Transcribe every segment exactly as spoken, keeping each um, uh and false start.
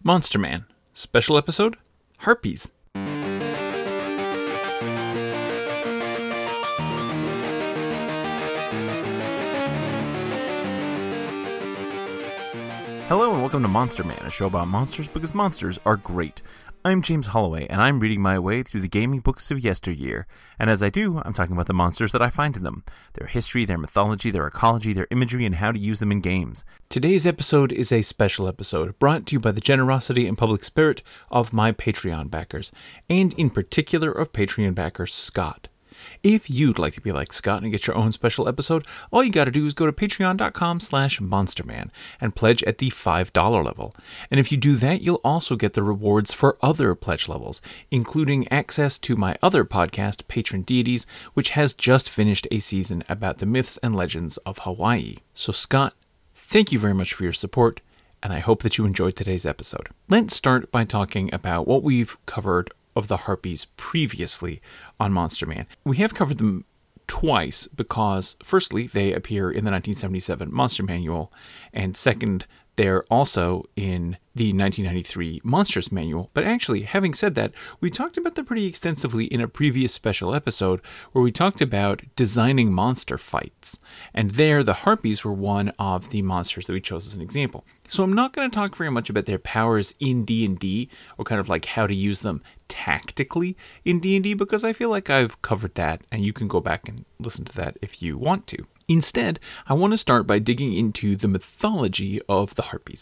Monster Man, special episode, Harpies. Hello and welcome to Monster Man, a show about monsters because monsters are great. I'm James Holloway, and I'm reading my way through the gaming books of yesteryear. And as I do, I'm talking about the monsters that I find in them, their history, their mythology, their ecology, their imagery, and how to use them in games. Today's episode is a special episode, brought to you by the generosity and public spirit of my Patreon backers, and in particular of Patreon backer Scott. If you'd like to be like Scott and get your own special episode, all you gotta do is go to patreon.com slash monsterman and pledge at the five dollars level. And if you do that, you'll also get the rewards for other pledge levels, including access to my other podcast, Patron Deities, which has just finished a season about the myths and legends of Hawaii. So Scott, thank you very much for your support, and I hope that you enjoyed today's episode. Let's start by talking about what we've covered of the Harpies previously on Monster Man. We have covered them twice because, firstly, they appear in the nineteen seventy-seven Monster Manual, and second, they're also in the nineteen ninety-three Monsters Manual. But actually, having said that, we talked about them pretty extensively in a previous special episode where we talked about designing monster fights. And there, the Harpies were one of the monsters that we chose as an example. So I'm not going to talk very much about their powers in D and D, or kind of like how to use them tactically in D and D, because I feel like I've covered that, and you can go back and listen to that if you want to. Instead, I want to start by digging into the mythology of the Harpies.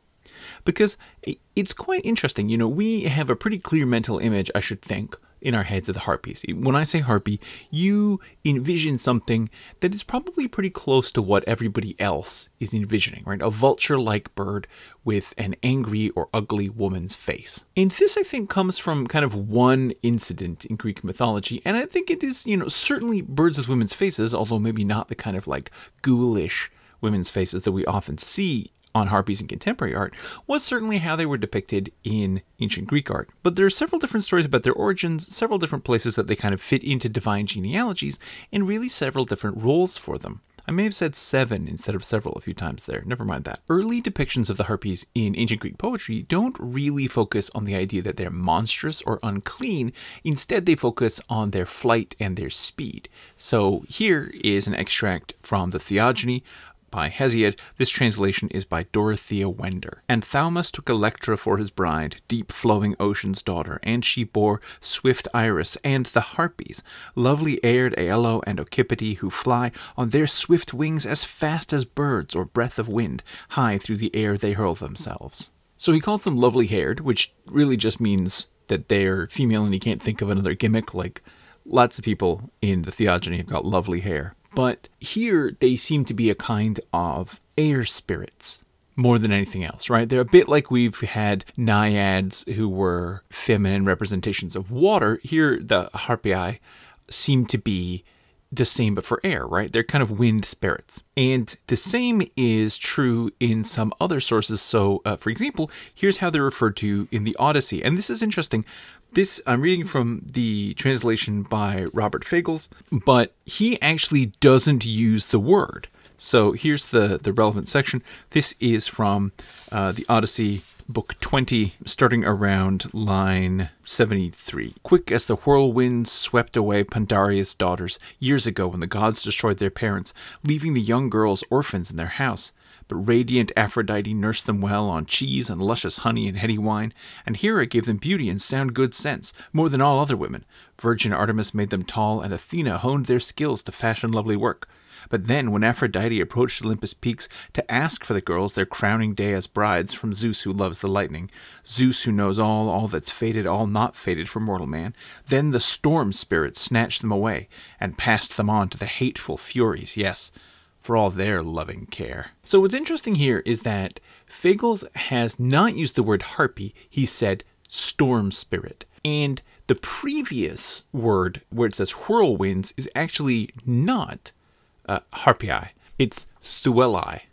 Because it's quite interesting. You know, we have a pretty clear mental image, I should think, in our heads of the Harpies. When I say Harpy, you envision something that is probably pretty close to what everybody else is envisioning, right? A vulture-like bird with an angry or ugly woman's face. And this, I think, comes from kind of one incident in Greek mythology, and I think it is, you know, certainly birds with women's faces, although maybe not the kind of like ghoulish women's faces that we often see on Harpies in contemporary art, was certainly how they were depicted in ancient Greek art. But there are several different stories about their origins, several different places that they kind of fit into divine genealogies, and really several different roles for them. I may have said seven instead of several a few times there. Never mind that. Early depictions of the Harpies in ancient Greek poetry don't really focus on the idea that they're monstrous or unclean. Instead, they focus on their flight and their speed. So here is an extract from the Theogony by Hesiod. This translation is by Dorothea Wender. And Thaumas took Electra for his bride, deep-flowing Ocean's daughter, and she bore swift Iris and the Harpies, lovely-aired Aello and Ocypete, who fly on their swift wings as fast as birds or breath of wind, high through the air they hurl themselves. So he calls them lovely-haired, which really just means that they're female and he can't think of another gimmick, like lots of people in the Theogony have got lovely hair. But here they seem to be a kind of air spirits more than anything else, right? They're a bit like we've had naiads who were feminine representations of water. Here the Harpii seem to be the same but for air, right? They're kind of wind spirits. And the same is true in some other sources. So, uh, for example, here's how they're referred to in the Odyssey. And this is interesting. This, I'm reading from the translation by Robert Fagles, but he actually doesn't use the word. So here's the, the relevant section. This is from uh, the Odyssey, book twenty, starting around line seventy-three. Quick as the whirlwinds swept away Pandaria's daughters years ago when the gods destroyed their parents, leaving the young girls orphans in their house. But radiant Aphrodite nursed them well on cheese and luscious honey and heady wine, and Hera gave them beauty and sound good sense, more than all other women. Virgin Artemis made them tall, and Athena honed their skills to fashion lovely work. But then, when Aphrodite approached Olympus peaks to ask for the girls their crowning day as brides from Zeus who loves the lightning, Zeus who knows all, all that's fated, all not fated for mortal man, then the storm spirits snatched them away, and passed them on to the hateful Furies, yes, for all their loving care. So what's interesting here is that Fagles has not used the word harpy, he said storm spirit. And the previous word, where it says whirlwinds, is actually not uh, harpii, it's thuelai.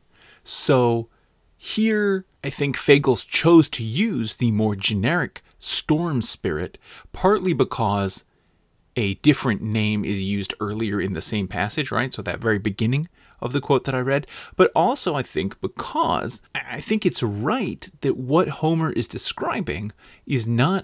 So here, I think Fagles chose to use the more generic storm spirit, partly because a different name is used earlier in the same passage, right? So that very beginning of the quote that I read, but also I think because I think it's right that what Homer is describing is not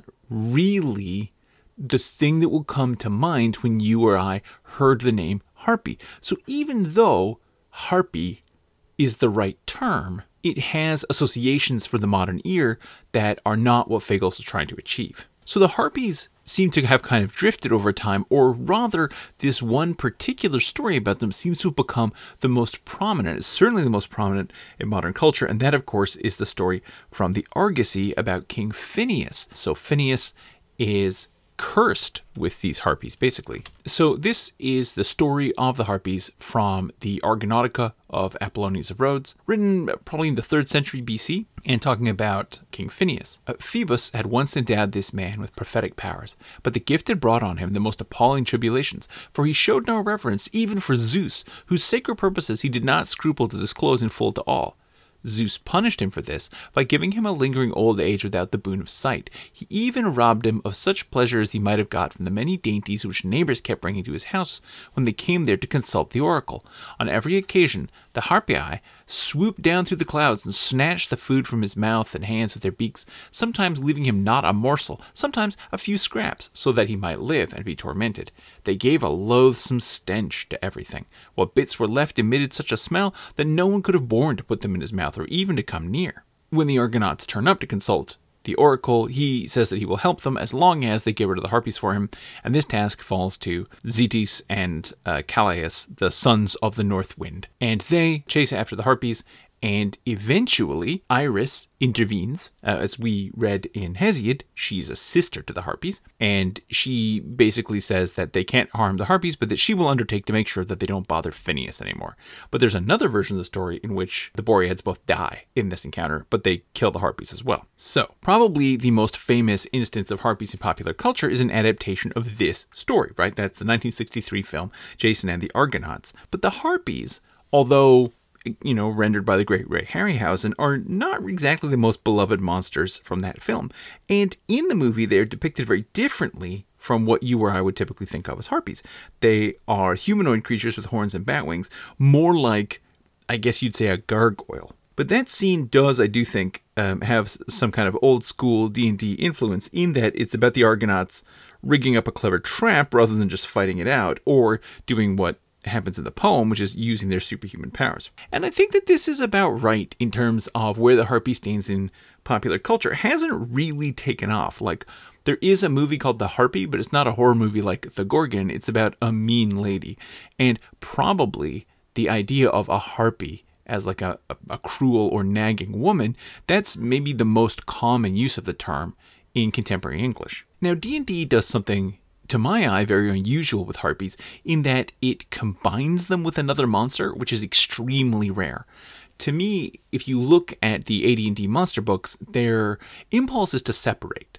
really the thing that will come to mind when you or I heard the name harpy. So even though harpy is the right term, it has associations for the modern ear that are not what Fagles was trying to achieve. So the harpies seem to have kind of drifted over time, or rather, this one particular story about them seems to have become the most prominent. It's certainly the most prominent in modern culture, and that, of course, is the story from the Argosy about King Phineus. So Phineus is cursed with these harpies, basically. So this is the story of the harpies from the Argonautica of Apollonius of Rhodes, written probably in the third century B C, and talking about King Phineus. Uh, Phoebus had once endowed this man with prophetic powers, but the gift had brought on him the most appalling tribulations, for he showed no reverence even for Zeus, whose sacred purposes he did not scruple to disclose in full to all. Zeus punished him for this by giving him a lingering old age without the boon of sight. He even robbed him of such pleasure as he might have got from the many dainties which neighbors kept bringing to his house when they came there to consult the oracle. On every occasion, the Harpii swooped down through the clouds and snatched the food from his mouth and hands with their beaks, sometimes leaving him not a morsel, sometimes a few scraps, so that he might live and be tormented. They gave a loathsome stench to everything. What bits were left emitted such a smell that no one could have borne to put them in his mouth or even to come near. When the Argonauts turn up to consult the oracle, he says that he will help them as long as they get rid of the harpies for him, and this task falls to Zetes and uh, Calais, the sons of the North Wind. And they chase after the harpies, and eventually Iris intervenes. Uh, as we read in Hesiod, she's a sister to the harpies, and she basically says that they can't harm the harpies, but that she will undertake to make sure that they don't bother Phineus anymore. But there's another version of the story in which the Boreads both die in this encounter, but they kill the harpies as well. So, probably the most famous instance of harpies in popular culture is an adaptation of this story, right? That's the nineteen sixty-three film, Jason and the Argonauts. But the harpies, although you know, rendered by the great Ray Harryhausen, are not exactly the most beloved monsters from that film. And in the movie, they're depicted very differently from what you or I would typically think of as harpies. They are humanoid creatures with horns and bat wings, more like, I guess you'd say, a gargoyle. But that scene does, I do think, um, have some kind of old school D and D influence in that it's about the Argonauts rigging up a clever trap rather than just fighting it out or doing what happens in the poem, which is using their superhuman powers. And I think that this is about right in terms of where the harpy stands in popular culture. It hasn't really taken off. Like, there is a movie called The Harpy, but it's not a horror movie like The Gorgon. It's about a mean lady. And probably the idea of a harpy as like a, a, a cruel or nagging woman, that's maybe the most common use of the term in contemporary English. Now, D and D does something, to my eye, very unusual with harpies, in that it combines them with another monster, which is extremely rare. To me, if you look at the A D and D monster books, their impulse is to separate.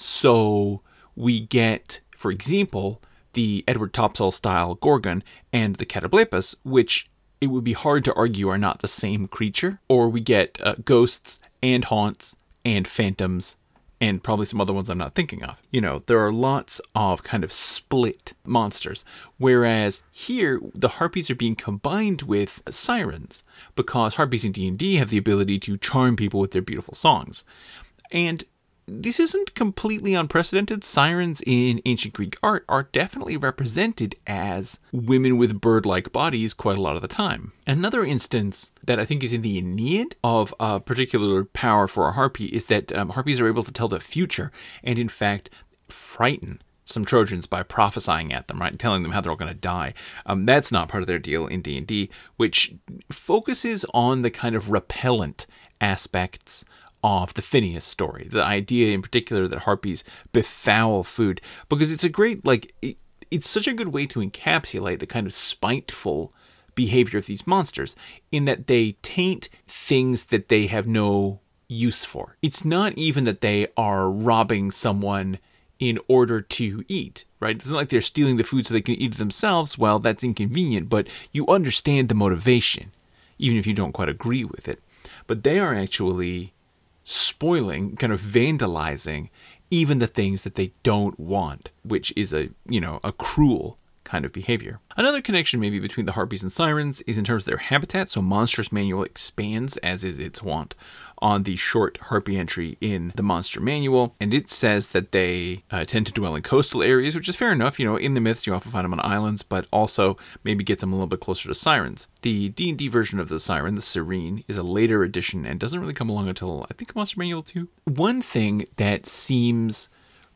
So we get, for example, the Edward Topsell-style Gorgon and the Catoblepas, which it would be hard to argue are not the same creature. Or we get uh, ghosts and haunts and phantoms and probably some other ones I'm not thinking of. You know, there are lots of kind of split monsters, whereas here the harpies are being combined with sirens, because harpies in D and D have the ability to charm people with their beautiful songs. And this isn't completely unprecedented. Sirens in ancient Greek art are definitely represented as women with bird-like bodies quite a lot of the time. Another instance that I think is in the Aeneid of a particular power for a harpy is that um, harpies are able to tell the future and, in fact, frighten some Trojans by prophesying at them, right, and telling them how they're all going to die. Um, that's not part of their deal in D and D, which focuses on the kind of repellent aspects of the Phineus story, the idea in particular that harpies befoul food, because it's a great, like, it, it's such a good way to encapsulate the kind of spiteful behavior of these monsters, in that they taint things that they have no use for. It's not even that they are robbing someone in order to eat, right? It's not like they're stealing the food so they can eat it themselves. Well, that's inconvenient, but you understand the motivation, even if you don't quite agree with it. But they are actually spoiling, kind of vandalizing even the things that they don't want, which is a, you know, a cruel kind of behavior. Another connection maybe between the Harpies and Sirens is in terms of their habitat. So Monsters Manual expands, as is its wont, on the short Harpy entry in the Monster Manual, and it says that they uh, tend to dwell in coastal areas, which is fair enough. You know, in the myths, you often find them on islands, but also maybe gets them a little bit closer to Sirens. The D and D version of the Siren, the Serene, is a later edition and doesn't really come along until, I think, Monster Manual two. One thing that seems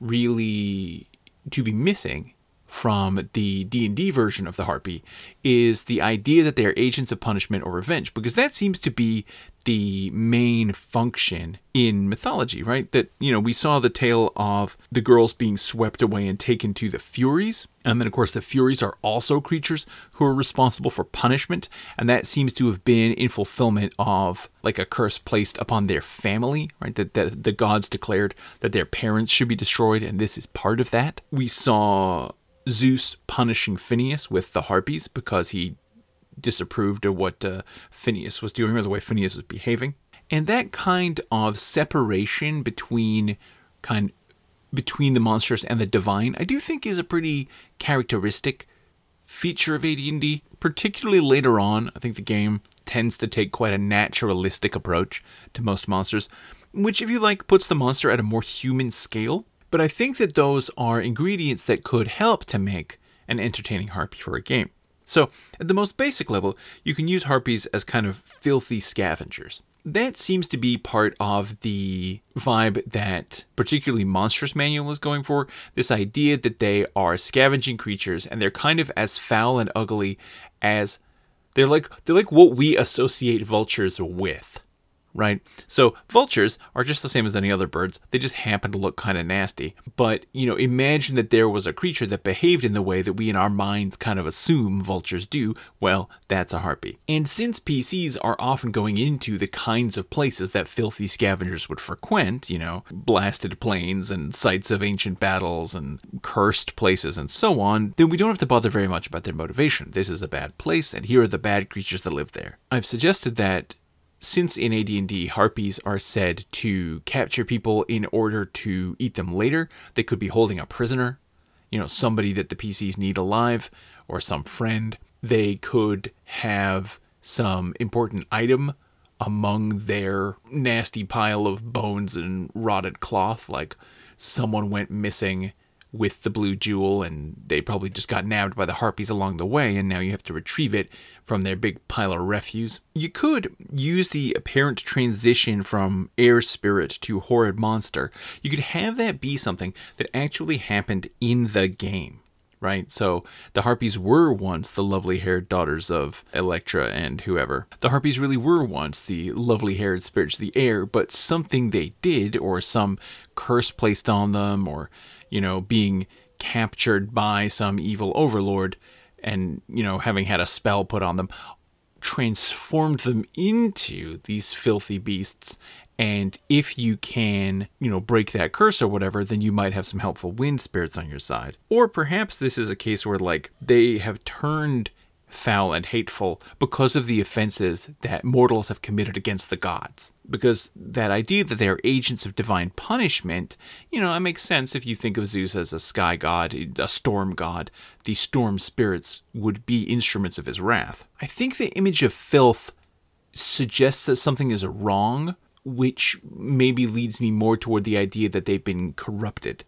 really to be missing from the D and D version of the Harpy is the idea that they are agents of punishment or revenge, because that seems to be the main function in mythology, right? That, you know, we saw the tale of the girls being swept away and taken to the Furies. And then, of course, the Furies are also creatures who are responsible for punishment. And that seems to have been in fulfillment of like a curse placed upon their family, right? That, that the gods declared that their parents should be destroyed. And this is part of that. We saw Zeus punishing Phineas with the Harpies because he disapproved of what uh, Phineas was doing or the way Phineas was behaving. And that kind of separation between kind between the monstrous and the divine, I do think is a pretty characteristic feature of A D and D, particularly later on. I think the game tends to take quite a naturalistic approach to most monsters, which, if you like, puts the monster at a more human scale. But I think that those are ingredients that could help to make an entertaining Harpy for a game. So, at the most basic level, you can use Harpies as kind of filthy scavengers. That seems to be part of the vibe that particularly Monsters Manual is going for. This idea that they are scavenging creatures and they're kind of as foul and ugly as they're like they're like what we associate vultures with. Right? So vultures are just the same as any other birds. They just happen to look kind of nasty. But, you know, imagine that there was a creature that behaved in the way that we in our minds kind of assume vultures do. Well, that's a Harpy. And since P Cs are often going into the kinds of places that filthy scavengers would frequent, you know, blasted plains and sites of ancient battles and cursed places and so on, then we don't have to bother very much about their motivation. This is a bad place, and here are the bad creatures that live there. I've suggested that since in A D and D, Harpies are said to capture people in order to eat them later, they could be holding a prisoner, you know, somebody that the P Cs need alive, or some friend. They could have some important item among their nasty pile of bones and rotted cloth, like someone went missing with the blue jewel and they probably just got nabbed by the Harpies along the way, and now you have to retrieve it from their big pile of refuse. You could use the apparent transition from air spirit to horrid monster. You could have that be something that actually happened in the game, right? So the Harpies were once the lovely-haired daughters of Electra and whoever. The Harpies really were once the lovely-haired spirits of the air, but something they did, or some curse placed on them, or you know, being captured by some evil overlord and, you know, having had a spell put on them, transformed them into these filthy beasts. And if you can, you know, break that curse or whatever, then you might have some helpful wind spirits on your side. Or perhaps this is a case where, like, they have turned foul and hateful because of the offenses that mortals have committed against the gods. Because that idea that they are agents of divine punishment, you know, it makes sense if you think of Zeus as a sky god, a storm god. The storm spirits would be instruments of his wrath. I think the image of filth suggests that something is wrong, which maybe leads me more toward the idea that they've been corrupted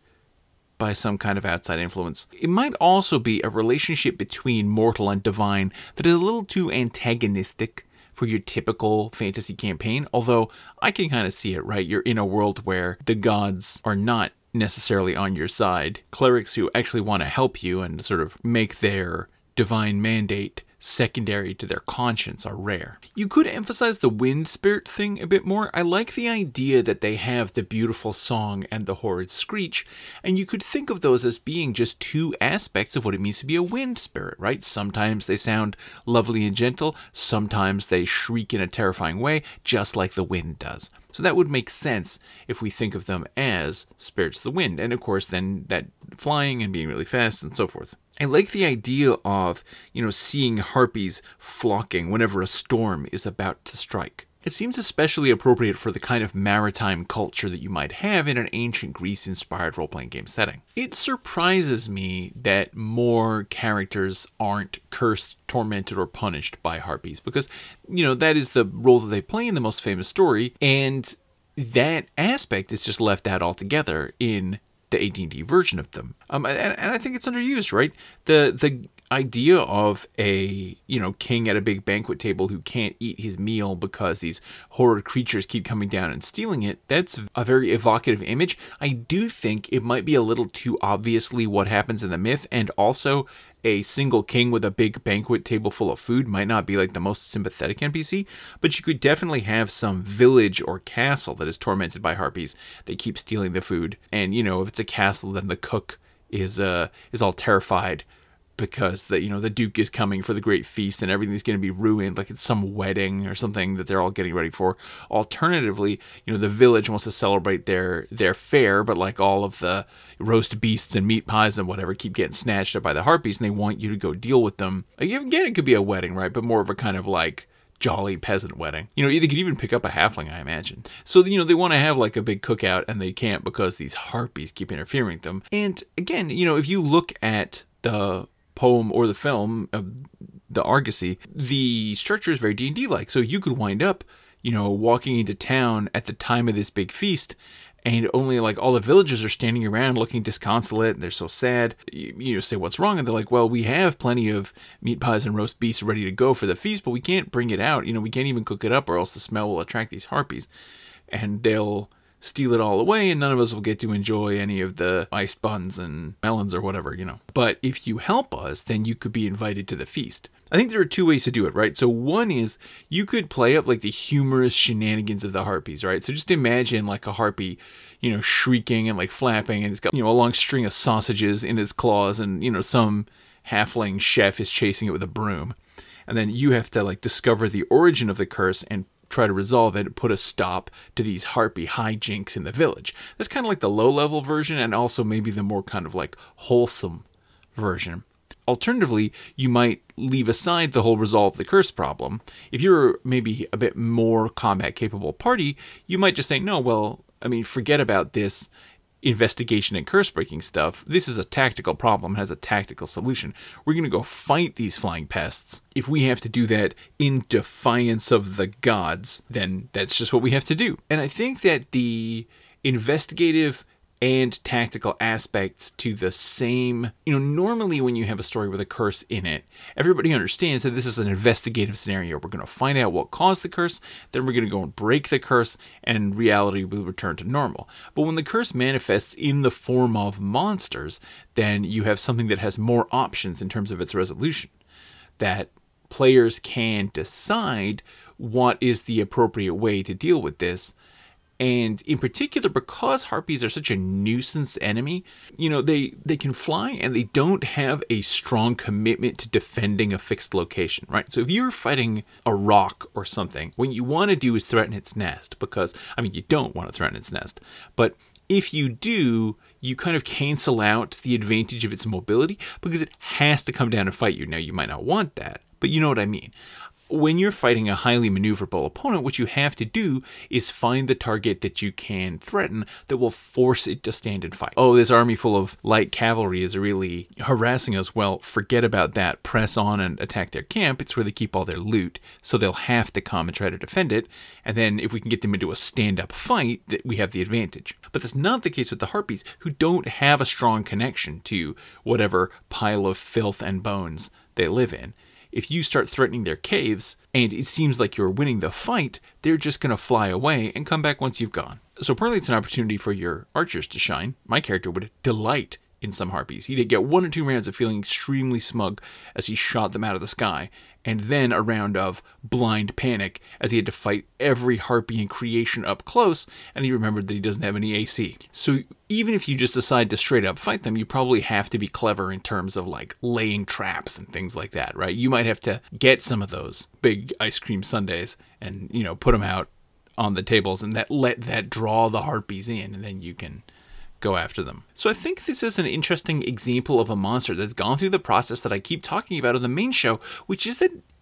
by some kind of outside influence. It might also be a relationship between mortal and divine that is a little too antagonistic for your typical fantasy campaign, although I can kind of see it, right? You're in a world where the gods are not necessarily on your side. Clerics who actually want to help you and sort of make their divine mandate secondary to their conscience are rare. You could emphasize the wind spirit thing a bit more. I like the idea that they have the beautiful song and the horrid screech, and you could think of those as being just two aspects of what it means to be a wind spirit, right? Sometimes they sound lovely and gentle, sometimes they shriek in a terrifying way, just like the wind does. So that would make sense if we think of them as spirits of the wind, and of course then that flying and being really fast and so forth. I like the idea of, you know, seeing Harpies flocking whenever a storm is about to strike. It seems especially appropriate for the kind of maritime culture that you might have in an ancient Greece-inspired role-playing game setting. It surprises me that more characters aren't cursed, tormented, or punished by harpies, because, you know, that is the role that they play in the most famous story, and that aspect is just left out altogether in the A D and D version of them. Um, and, and I think it's underused, right? The the idea of a, you know, king at a big banquet table who can't eat his meal because these horrid creatures keep coming down and stealing it, that's a very evocative image. I do think it might be a little too obviously what happens in the myth, and also a single king with a big banquet table full of food might not be like the most sympathetic N P C, but you could definitely have some village or castle that is tormented by harpies. They keep stealing the food, and, you know, if it's a castle, then the cook is uh is all terrified because the, you know, the Duke is coming for the great feast and everything's going to be ruined, like it's some wedding or something that they're all getting ready for. Alternatively, you know, the village wants to celebrate their their fair, but like all of the roast beasts and meat pies and whatever keep getting snatched up by the harpies, and they want you to go deal with them. Again, it could be a wedding, right? But more of a kind of like jolly peasant wedding. You know, they could even pick up a halfling, I imagine. So, you know, they want to have like a big cookout, and they can't because these harpies keep interfering with them. And again, you know, if you look at the poem or the film of the Argosy, the structure is very D and D-like. So you could wind up, you know, walking into town at the time of this big feast, and only like all the villagers are standing around looking disconsolate, and they're so sad. You, you know, say, what's wrong? And they're like, well, we have plenty of meat pies and roast beasts ready to go for the feast, but we can't bring it out. You know, we can't even cook it up, or else the smell will attract these harpies, and they'll steal it all away, and none of us will get to enjoy any of the iced buns and melons or whatever, you know. But if you help us, then you could be invited to the feast. I think there are two ways to do it, right? So one is you could play up like the humorous shenanigans of the harpies, right? So just imagine like a harpy, you know, shrieking and like flapping, and it's got, you know, a long string of sausages in its claws, and, you know, some halfling chef is chasing it with a broom. And then you have to like discover the origin of the curse and try to resolve it, put a stop to these harpy hijinks in the village. That's kind of like the low-level version, and also maybe the more kind of like wholesome version. Alternatively, you might leave aside the whole resolve the curse problem. If you're maybe a bit more combat-capable party, you might just say, no, well, I mean, forget about this investigation and curse breaking stuff. This is a tactical problem, has a tactical solution. We're going to go fight these flying pests. If we have to do that in defiance of the gods, then that's just what we have to do. And I think that the investigative and tactical aspects to the same, you know, normally when you have a story with a curse in it, everybody understands that this is an investigative scenario. We're going to find out what caused the curse, then we're going to go and break the curse, and reality will return to normal. But when the curse manifests in the form of monsters, then you have something that has more options in terms of its resolution, that players can decide what is the appropriate way to deal with this. And in particular, because harpies are such a nuisance enemy, you know, they, they can fly, and they don't have a strong commitment to defending a fixed location, right? So if you're fighting a rock or something, what you want to do is threaten its nest, because, I mean, you don't want to threaten its nest, but if you do, you kind of cancel out the advantage of its mobility, because it has to come down and fight you. Now, you might not want that, but you know what I mean. When you're fighting a highly maneuverable opponent, what you have to do is find the target that you can threaten that will force it to stand and fight. Oh, this army full of light cavalry is really harassing us. Well, forget about that. Press on and attack their camp. It's where they keep all their loot, so they'll have to come and try to defend it. And then if we can get them into a stand-up fight, we have the advantage. But that's not the case with the harpies, who don't have a strong connection to whatever pile of filth and bones they live in. If you start threatening their caves, and it seems like you're winning the fight, they're just going to fly away and come back once you've gone. So partly it's an opportunity for your archers to shine. My character would delight in some harpies. He'd get one or two rounds of feeling extremely smug as he shot them out of the sky, and then a round of blind panic as he had to fight every harpy in creation up close, and he remembered that he doesn't have any A C. So even if you just decide to straight up fight them, you probably have to be clever in terms of like laying traps and things like that, right? You might have to get some of those big ice cream sundaes and, you know, put them out on the tables, and that let that draw the harpies in, and then you can go after them. So I think this is an interesting example of a monster that's gone through the process that I keep talking about on the main show, which is that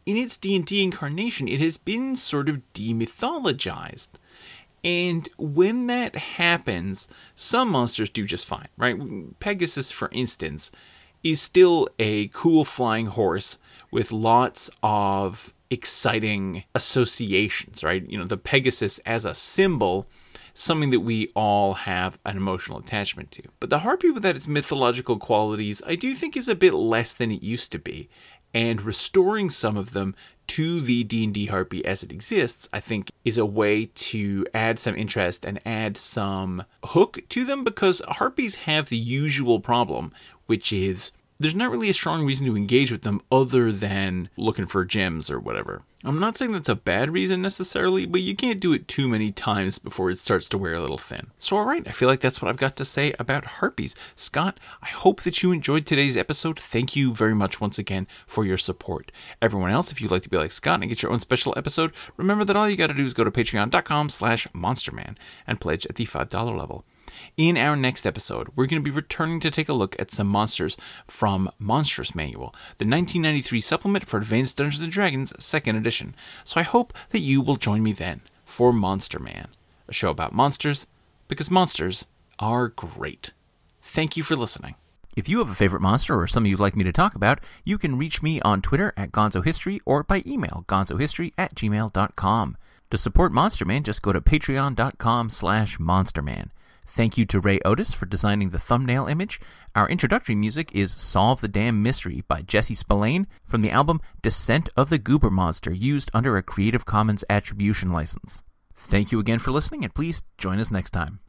in its D and D incarnation, it has been sort of demythologized. And when that happens, some monsters do just fine, right? Pegasus, for instance, is still a cool flying horse with lots of exciting associations, right? You know, the Pegasus as a symbol, something that we all have an emotional attachment to. But the harpy, with its mythological qualities, I do think is a bit less than it used to be. And restoring some of them to the D and D harpy as it exists, I think, is a way to add some interest and add some hook to them, because harpies have the usual problem, which is there's not really a strong reason to engage with them other than looking for gems or whatever. I'm not saying that's a bad reason necessarily, but you can't do it too many times before it starts to wear a little thin. So alright, I feel like that's what I've got to say about harpies. Scott, I hope that you enjoyed today's episode. Thank you very much once again for your support. Everyone else, if you'd like to be like Scott and get your own special episode, remember that all you gotta do is go to patreon.com slash monsterman and pledge at the five dollar level. In our next episode, we're going to be returning to take a look at some monsters from Monstrous Manual, the nineteen ninety-three supplement for Advanced Dungeons and Dragons second edition. So I hope that you will join me then for Monster Man, a show about monsters, because monsters are great. Thank you for listening. If you have a favorite monster or something you'd like me to talk about, you can reach me on Twitter at GonzoHistory or by email, gonzohistory at gmail dot com. To support Monster Man, just go to patreon.com slash monsterman. Thank you to Ray Otis for designing the thumbnail image. Our introductory music is Solve the Damn Mystery by Jesse Spillane from the album Descent of the Goober Monster, used under a Creative Commons Attribution license. Thank you again for listening, and please join us next time.